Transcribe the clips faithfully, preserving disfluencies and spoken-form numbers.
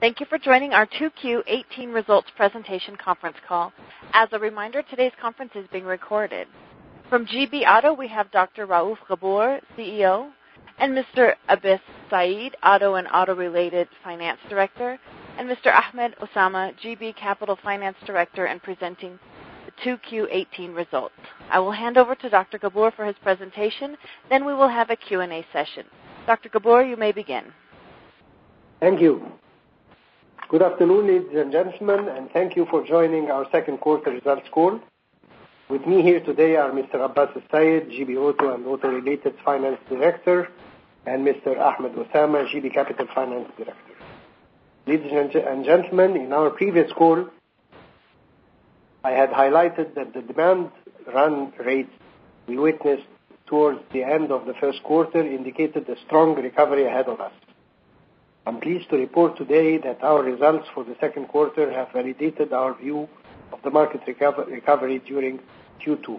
Thank you for joining our two Q eighteen results presentation conference call. As a reminder, today's conference is being recorded. From G B Auto, we have Doctor Raouf Ghabour, C E O, and Mister Abbas Saeed, Auto and Auto-Related Finance Director, and Mister Ahmed Osama, G B Capital Finance Director, and presenting the two Q eighteen results. I will hand over to Doctor Ghabour for his presentation, then we will have a Q and A session. Doctor Ghabour, you may begin. Thank you. Good afternoon, ladies and gentlemen, and thank you for joining our second quarter results call. With me here today are Mister Abbas Saeed, G B Auto and Auto-Related Finance Director, and Mister Ahmed Osama, G B Capital Finance Director. Ladies and gentlemen, in our previous call, I had highlighted that the demand run rates we witnessed towards the end of the first quarter indicated a strong recovery ahead of us. I'm pleased to report today that our results for the second quarter have validated our view of the market recover- recovery during Q two.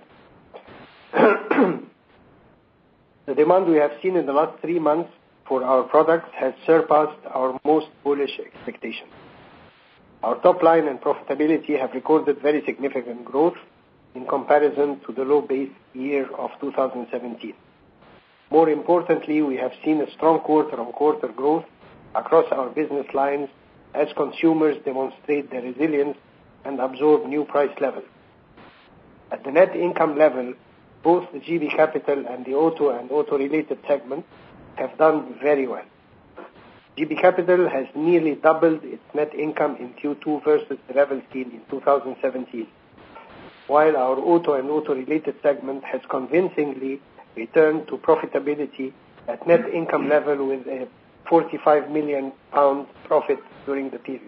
The demand we have seen in the last three months for our products has surpassed our most bullish expectations. Our top line and profitability have recorded very significant growth in comparison to the low base year of two thousand seventeen. More importantly, we have seen a strong quarter-on-quarter growth across our business lines as consumers demonstrate their resilience and absorb new price levels. At the net income level, both the G B Capital and the Auto and Auto-Related segments have done very well. G B Capital has nearly doubled its net income in Q two versus the level seen in two thousand seventeen, while our Auto and Auto-Related segment has convincingly returned to profitability at net income level with a forty-five million pound profit during the period.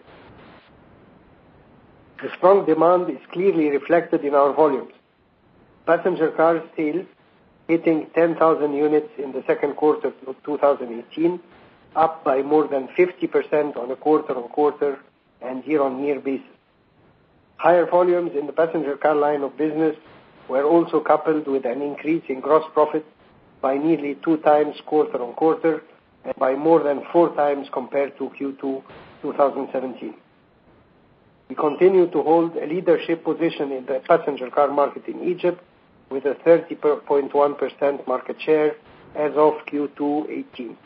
The strong demand is clearly reflected in our volumes. Passenger car sales hitting ten thousand units in the second quarter of two thousand eighteen, up by more than fifty percent on a quarter-on-quarter and year-on-year basis. Higher volumes in the passenger car line of business were also coupled with an increase in gross profit by nearly two times quarter-on-quarter and by more than four times compared to Q two twenty seventeen. We continue to hold a leadership position in the passenger car market in Egypt with a thirty point one percent market share as of Q two eighteen.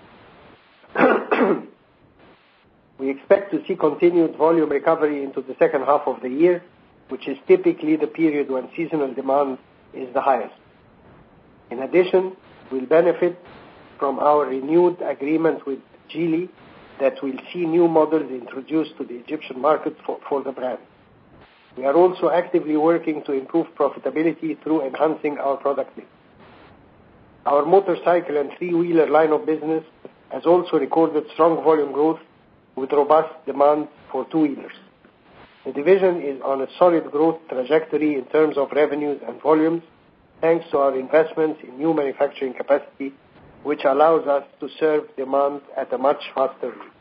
We expect to see continued volume recovery into the second half of the year, which is typically the period when seasonal demand is the highest. In addition, we'll benefit from our renewed agreement with Geely that will see new models introduced to the Egyptian market for, for the brand. We are also actively working to improve profitability through enhancing our product mix. Our motorcycle and three-wheeler line of business has also recorded strong volume growth with robust demand for two-wheelers. The division is on a solid growth trajectory in terms of revenues and volumes, thanks to our investments in new manufacturing capacity, which allows us to serve demand at a much faster rate.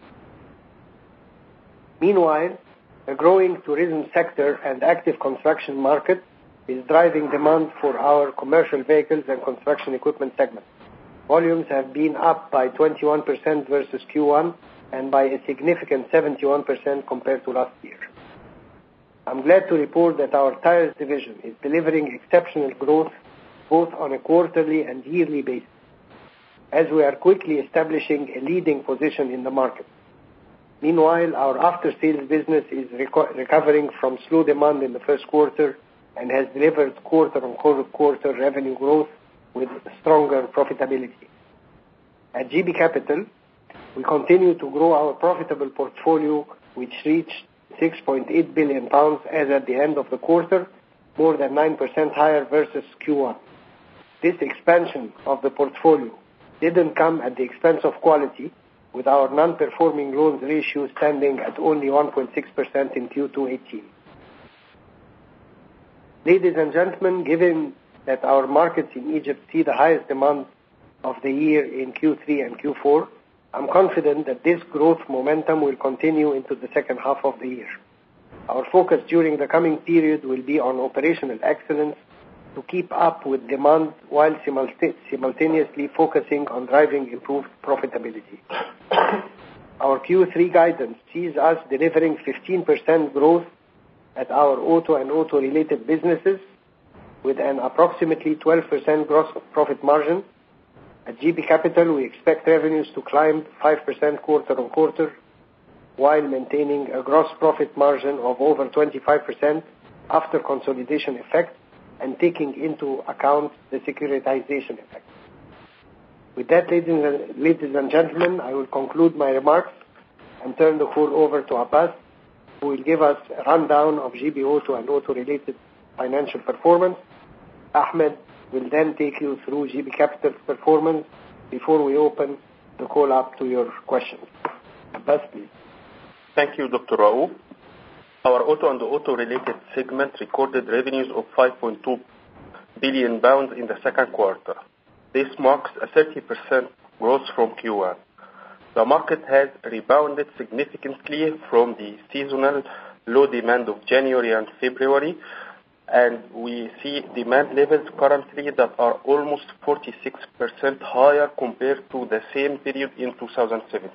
Meanwhile, a growing tourism sector and active construction market is driving demand for our commercial vehicles and construction equipment segment. Volumes have been up by twenty-one percent versus Q one and by a significant seventy-one percent compared to last year. I'm glad to report that our tires division is delivering exceptional growth both on a quarterly and yearly basis, as we are quickly establishing a leading position in the market. Meanwhile, our after-sales business is reco- recovering from slow demand in the first quarter and has delivered quarter-on-quarter revenue growth with stronger profitability. At G B Capital, we continue to grow our profitable portfolio, which reached six point eight billion pounds as at the end of the quarter, more than nine percent higher versus Q one. This expansion of the portfolio didn't come at the expense of quality, with our non-performing loans ratio standing at only one point six percent in Q two eighteen. Ladies and gentlemen, given that our markets in Egypt see the highest demand of the year in Q three and Q four, I'm confident that this growth momentum will continue into the second half of the year. Our focus during the coming period will be on operational excellence to keep up with demand while simultaneously focusing on driving improved profitability. Our Q three guidance sees us delivering fifteen percent growth at our auto and auto-related businesses with an approximately twelve percent gross profit margin. At G B Capital, we expect revenues to climb five percent quarter-on-quarter while maintaining a gross profit margin of over twenty-five percent after consolidation effect and taking into account the securitization effect. With that, ladies and, ladies and gentlemen, I will conclude my remarks and turn the call over to Abbas, who will give us a rundown of G B Auto and auto-related financial performance. Ahmed will then take you through G B Capital's performance before we open the call up to your questions. Abbas, please. Thank you, Doctor Raouf. Our auto and auto-related segment recorded revenues of five point two billion pounds in the second quarter. This marks a thirty percent growth from Q one. The market has rebounded significantly from the seasonal low demand of January and February, and we see demand levels currently that are almost forty-six percent higher compared to the same period in two thousand seven.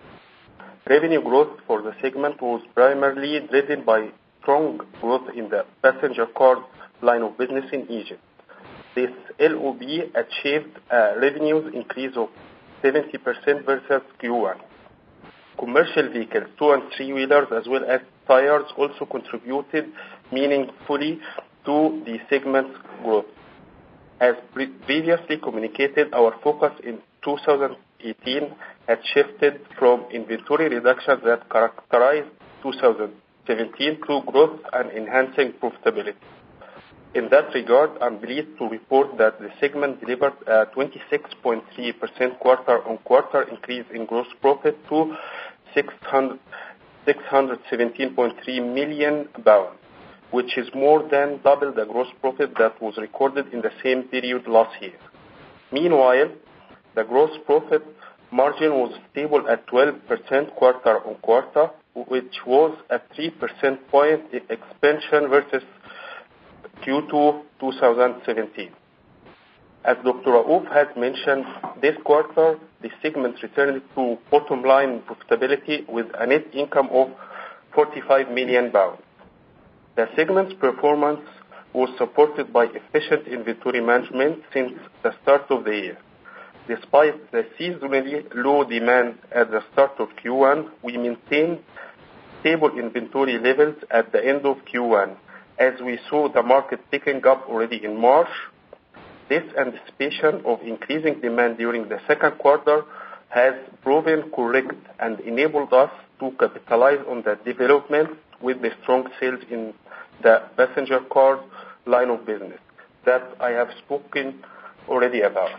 Revenue growth for the segment was primarily driven by strong growth in the passenger car line of business in Egypt. This L O B achieved a revenues increase of seventy percent versus Q one. Commercial vehicles, two and three wheelers, as well as tires also contributed meaningfully to the segment's growth. As pre- previously communicated, our focus in two thousand eighteen had shifted from inventory reductions that characterized two thousand seventeen to growth and enhancing profitability. In that regard, I'm pleased to report that the segment delivered a twenty-six point three percent quarter-on-quarter increase in gross profit to six hundred seventeen point three million pounds, which is more than double the gross profit that was recorded in the same period last year. Meanwhile, the gross profit margin was stable at twelve percent quarter-on-quarter, which was a three percent point expansion versus Q two twenty seventeen. As Doctor Raouf has mentioned, this quarter the segment returned to bottom line profitability with a net income of forty-five million pounds. The segment's performance was supported by efficient inventory management since the start of the year. Despite the seasonally low demand at the start of Q one, we maintained stable inventory levels at the end of Q one. As we saw the market picking up already in March, this anticipation of increasing demand during the second quarter has proven correct and enabled us to capitalize on that development with the strong sales in the passenger car line of business that I have spoken already about.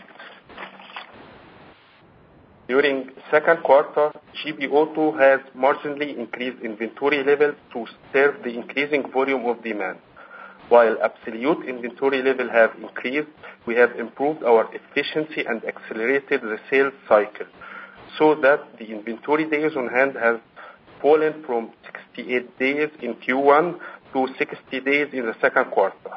During second quarter, G B Auto has marginally increased inventory levels to serve the increasing volume of demand. While absolute inventory level have increased, we have improved our efficiency and accelerated the sales cycle, so that the inventory days on hand have fallen from sixty-eight days in Q one to sixty days in the second quarter.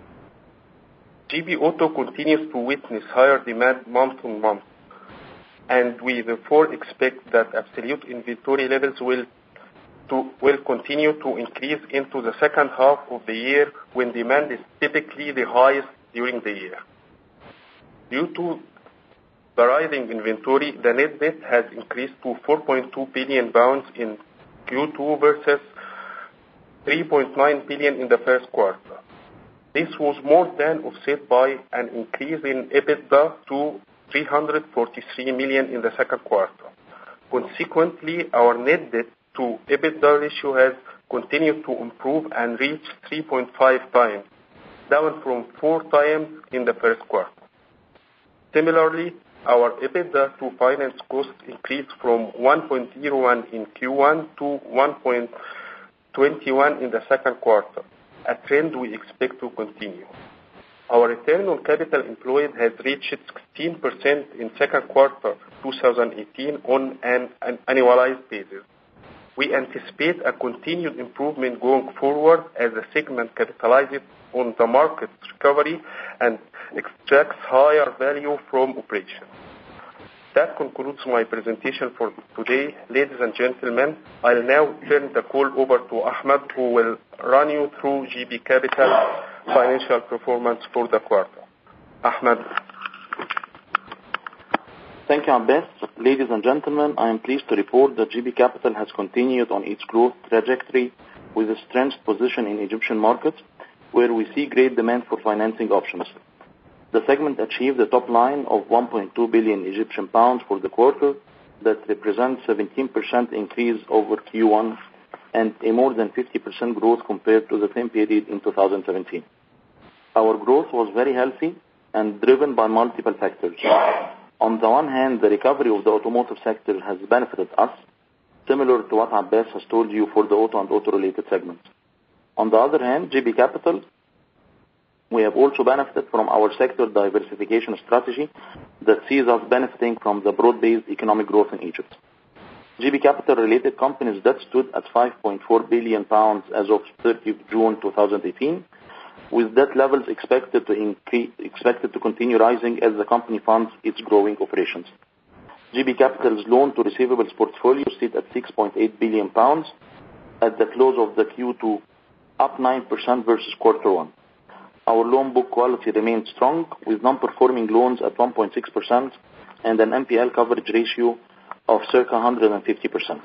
G B Auto continues to witness higher demand month on month, and we therefore expect that absolute inventory levels will to, will continue to increase into the second half of the year when demand is typically the highest during the year. Due to the rising inventory, the net debt has increased to four point two billion pounds in Q two versus three point nine billion in the first quarter. This was more than offset by an increase in EBITDA to three hundred forty-three million in the second quarter. Consequently, our net debt to EBITDA ratio has continued to improve and reach three point five times, down from four times in the first quarter. Similarly, our EBITDA to finance cost increased from one point zero one in Q one to one point two one in the second quarter, a trend we expect to continue. Our return on capital employed has reached sixteen percent in second quarter twenty eighteen on an, an annualized basis. We anticipate a continued improvement going forward as the segment capitalizes on the market recovery and extracts higher value from operations. That concludes my presentation for today. Ladies and gentlemen, I'll now turn the call over to Ahmed, who will run you through G B Capital financial performance for the quarter. Ahmed. Thank you, Abbas. Ladies and gentlemen, I am pleased to report that G B Capital has continued on its growth trajectory with a strength position in Egyptian markets, where we see great demand for financing options. The segment achieved a top line of one point two billion Egyptian pounds for the quarter. That represents seventeen percent increase over Q one and a more than fifty percent growth compared to the same period in two thousand seventeen. Our growth was very healthy and driven by multiple factors. On the one hand, the recovery of the automotive sector has benefited us, similar to what Abbas has told you for the auto and auto-related segments. On the other hand, G B Capital, we have also benefited from our sector diversification strategy that sees us benefiting from the broad-based economic growth in Egypt. G B Capital-related companies debt stood at five point four billion pounds as of thirtieth of June twenty eighteen, with debt levels expected to increase, expected to continue rising as the company funds its growing operations. G B Capital's loan to receivables portfolio stood at six point eight billion pounds at the close of the Q two, up nine percent versus quarter one. Our loan book quality remains strong, with non-performing loans at one point six percent and an N P L coverage ratio of circa one hundred fifty percent.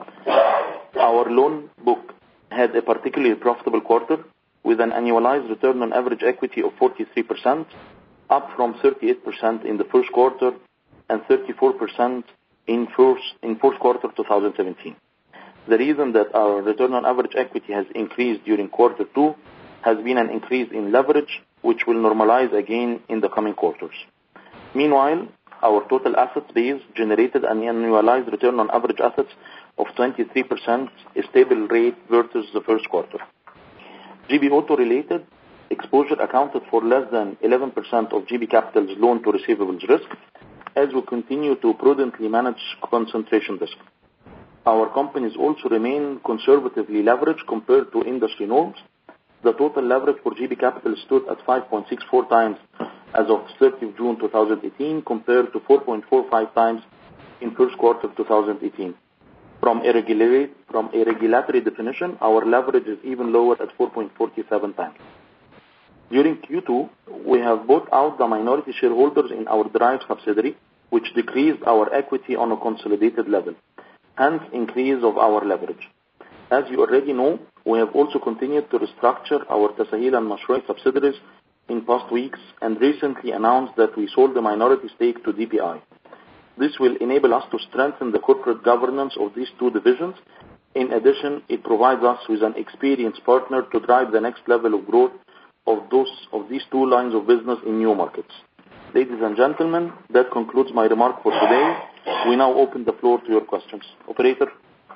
Our loan book had a particularly profitable quarter, with an annualized return on average equity of forty-three percent, up from thirty-eight percent in the first quarter and thirty-four percent in first in fourth quarter twenty seventeen. The reason that our return on average equity has increased during quarter two has been an increase in leverage, which will normalize again in the coming quarters. Meanwhile, our total assets base generated an annualized return on average assets of twenty-three percent, a stable rate versus the first quarter. G B Auto-related exposure accounted for less than eleven percent of G B Capital's loan to receivables risk, as we continue to prudently manage concentration risk. Our companies also remain conservatively leveraged compared to industry norms. The total leverage for G B Capital stood at five point six four times as of thirtieth of June twenty eighteen, compared to four point four five times in first quarter twenty eighteen. From a, regulatory, from a regulatory definition, our leverage is even lower at four point four seven times. During Q two, we have bought out the minority shareholders in our Drive subsidiary, which decreased our equity on a consolidated level, hence increase of our leverage. As you already know, we have also continued to restructure our Tasaheel and Mashroy subsidiaries in past weeks and recently announced that we sold the minority stake to D P I. This will enable us to strengthen the corporate governance of these two divisions. In addition, it provides us with an experienced partner to drive the next level of growth of those of these two lines of business in new markets. Ladies and gentlemen, that concludes my remark for today. We now open the floor to your questions. Operator.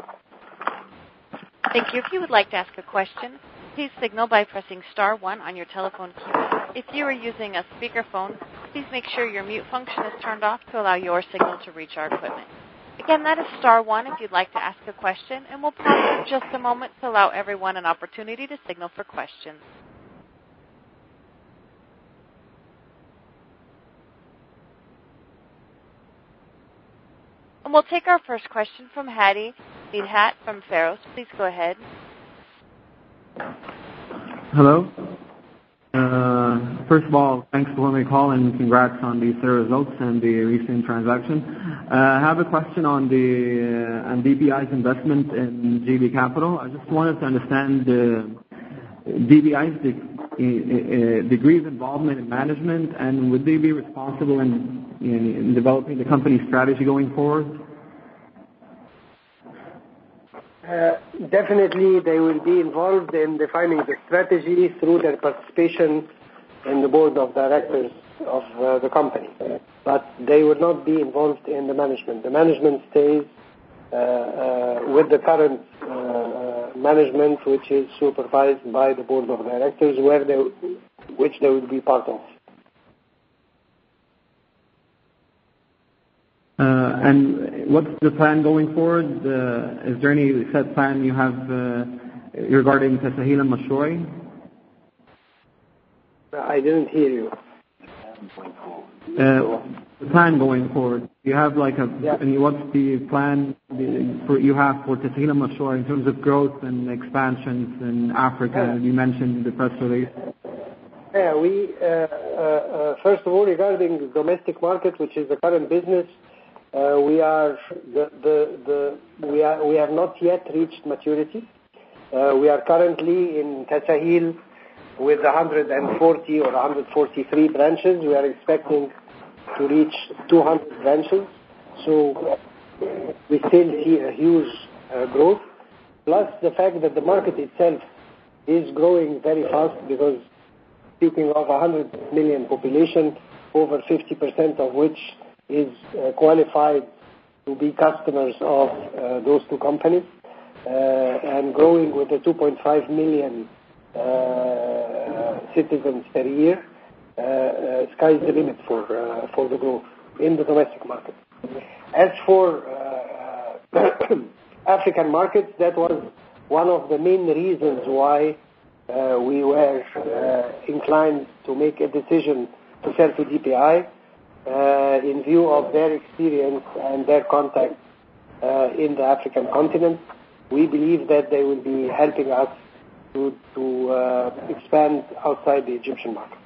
Thank you. If you would like to ask a question, please signal by pressing star one on your telephone keypad. If you are using a speakerphone, please make sure your mute function is turned off to allow your signal to reach our equipment. Again, that is star one if you'd like to ask a question, and we'll pause for just a moment to allow everyone an opportunity to signal for questions. And we'll take our first question from Hadi Midhat from Pharos. Please go ahead. Hello. Uh, first of all, thanks for letting me call and congrats on the third results and the recent transaction. Uh, I have a question on the uh, on D P I's investment in G B Capital. I just wanted to understand uh, D P I's de- uh, degree of involvement in management, and would they be responsible in, in, in developing the company's strategy going forward? Uh, definitely they will be involved in defining the strategy through their participation in the board of directors of uh, the company. But they will not be involved in the management. The management stays uh, uh, with the current uh, uh, management, which is supervised by the board of directors, where they, which they will be part of. Uh, and what's the plan going forward? Uh, is there any set plan you have uh, regarding Tasaheel and Mashroy? I didn't hear you. Uh, the plan going forward. you have like a, yeah. I mean, what's the plan for you have for Tasheelam Offshore in terms of growth and expansions in Africa? Yeah. You mentioned in the press release. Yeah, we uh, uh, uh, first of all, regarding the domestic market, which is the current business, uh, we are the, the the we are we have not yet reached maturity. Uh, we are currently in Tasahil with one hundred forty or one hundred forty-three branches. We are expecting to reach two hundred branches. So we still see a huge uh, growth. Plus the fact that the market itself is growing very fast, because speaking of one hundred million population, over fifty percent of which is uh, qualified to be customers of uh, those two companies, uh, and growing with the two point five million uh, citizens per year, uh, uh, sky's the limit for uh, for the growth in the domestic market. As for uh, African markets, that was one of the main reasons why uh, we were uh, inclined to make a decision to sell to D P I, uh, in view of their experience and their contact uh, in the African continent. We believe that they will be helping us to, to uh, expand outside the Egyptian markets.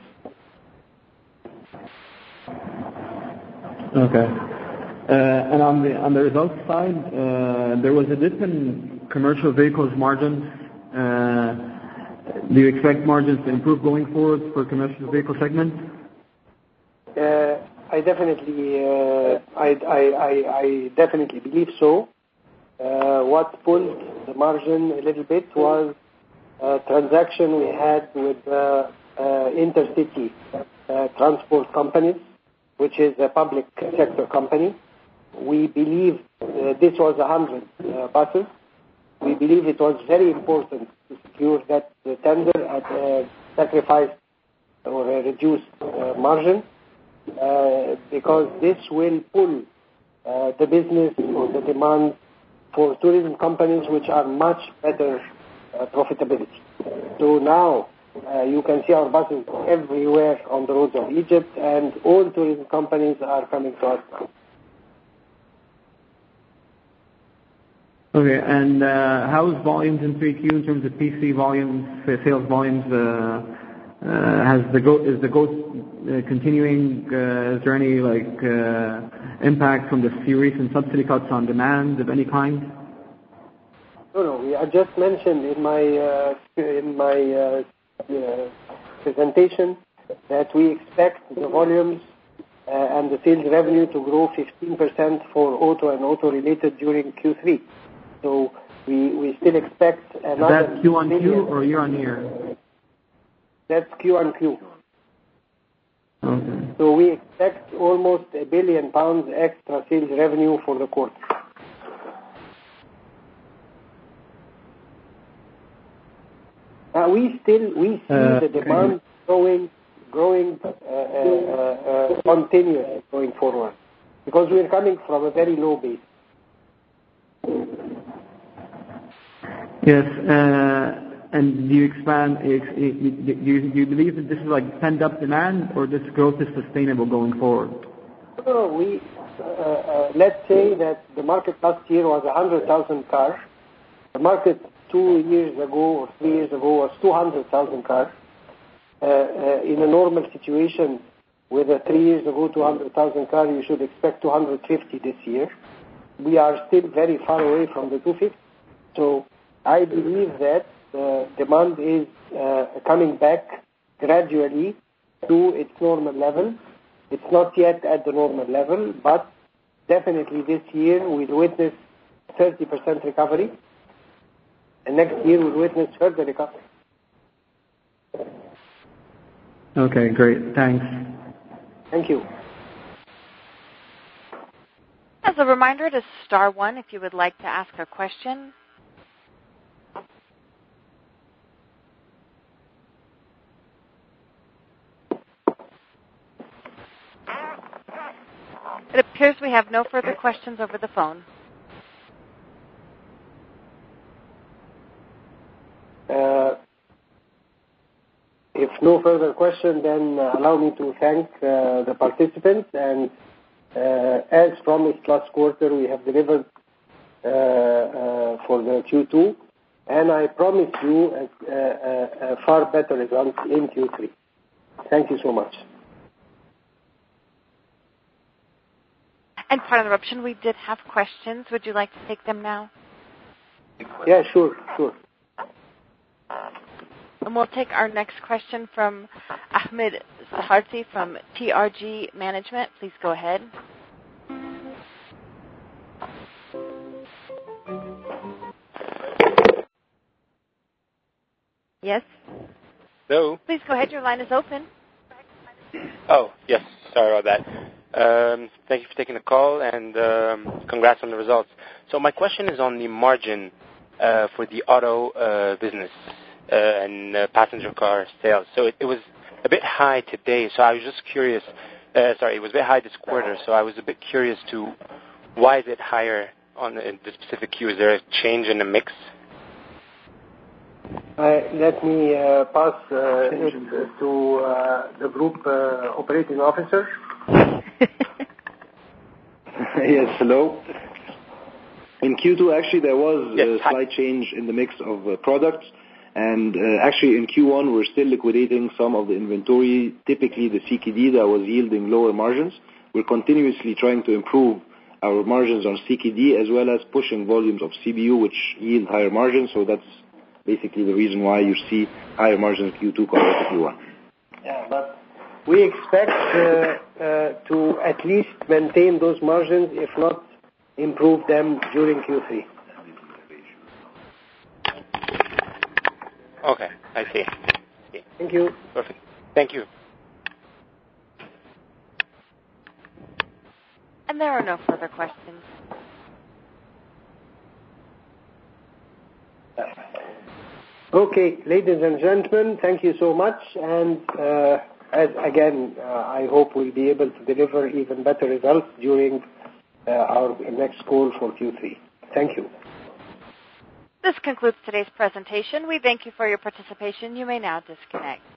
Okay. Uh, and on the on the results side, uh, there was a dip in commercial vehicles margins. Uh, do you expect margins to improve going forward for commercial vehicle segment? Uh, I definitely, uh, I, I, I, I definitely believe so. Uh, what pulled the margin a little bit was a transaction we had with uh, uh, intercity uh, transport companies, which is a public sector company. We believe uh, this was one hundred uh, buses. We believe it was very important to secure that uh, tender at a sacrificed or a reduced uh, margin, uh, because this will pull uh, the business or the demand for tourism companies which are much better uh, profitability. So now uh, you can see our buses everywhere on the roads of Egypt, and all tourism companies are coming to us now. Okay, and uh, how is volumes in three Q in terms of P C volumes, sales volumes? Uh, uh, has the go- is the growth uh, continuing? Uh, is there any like uh, impact from the recent subsidy cuts on demand of any kind? No, no. I just mentioned in my uh, in my uh, uh, presentation that we expect the volumes uh, and the sales revenue to grow fifteen percent for auto and auto-related during Q three. So we, we still expect another... Is that Q on Q or year on year? That's Q on Q. Okay. So we expect almost a billion pounds extra sales revenue for the quarter. Uh, we still we see uh, the demand okay. growing, growing uh, uh, uh, continuously going forward, because we are coming from a very low base. Yes, uh, and do you expand? Do you, do you believe that this is like pent-up demand, or this growth is sustainable going forward? No, we uh, uh, let's say that the market last year was one hundred thousand cars. The market two years ago or three years ago was two hundred thousand cars. Uh, uh, in a normal situation, with a three years ago two hundred thousand cars, you should expect two hundred fifty this year. We are still very far away from the two hundred fifty. So I believe that uh, demand is uh, coming back gradually to its normal level. It's not yet at the normal level, but definitely this year we'll witness thirty percent recovery, and next year we'll witness further recovery. Okay, great. Thanks. Thank you. As a reminder, to star one if you would like to ask a question. It appears we have no further questions over the phone. Uh, if no further question, then uh, allow me to thank uh, the participants and Uh, as promised last quarter, we have delivered uh, uh, for the Q two, and I promise you a, a, a far better result in Q three. Thank you so much. And pardon the interruption, we did have questions. Would you like to take them now? Yeah, sure, sure. And we'll take our next question from Ahmed Saharti from T R G Management. Please go ahead. Yes? Hello? Please go ahead. Your line is open. Oh, yes. Sorry about that. Um, thank you for taking the call, and um, congrats on the results. So my question is on the margin uh, for the auto uh, business uh, and uh, passenger car sales. So it, it was a bit high today, so I was just curious. Uh, sorry, it was a bit high this quarter, so I was a bit curious to why is it higher on the, the specific Q? Is there a change in the mix? Uh, let me uh, pass uh, it to uh, the group uh, operating officer. Yes, hello. In Q two, actually, there was yes, a slight change in the mix of uh, products. And uh, actually, in Q one, we're still liquidating some of the inventory, typically the C K D that was yielding lower margins. We're continuously trying to improve our margins on C K D as well as pushing volumes of C B U, which yield higher margins. So that's basically the reason why you see higher margins in Q two compared to Q one. Yeah, but we expect uh, uh, to at least maintain those margins, if not improve them during Q three. Okay, I see. see. Thank you. Perfect. Thank you. And there are no further questions. Okay, ladies and gentlemen, thank you so much. And uh, as again, uh, I hope we'll be able to deliver even better results during uh, our next call for Q three. Thank you. This concludes today's presentation. We thank you for your participation. You may now disconnect.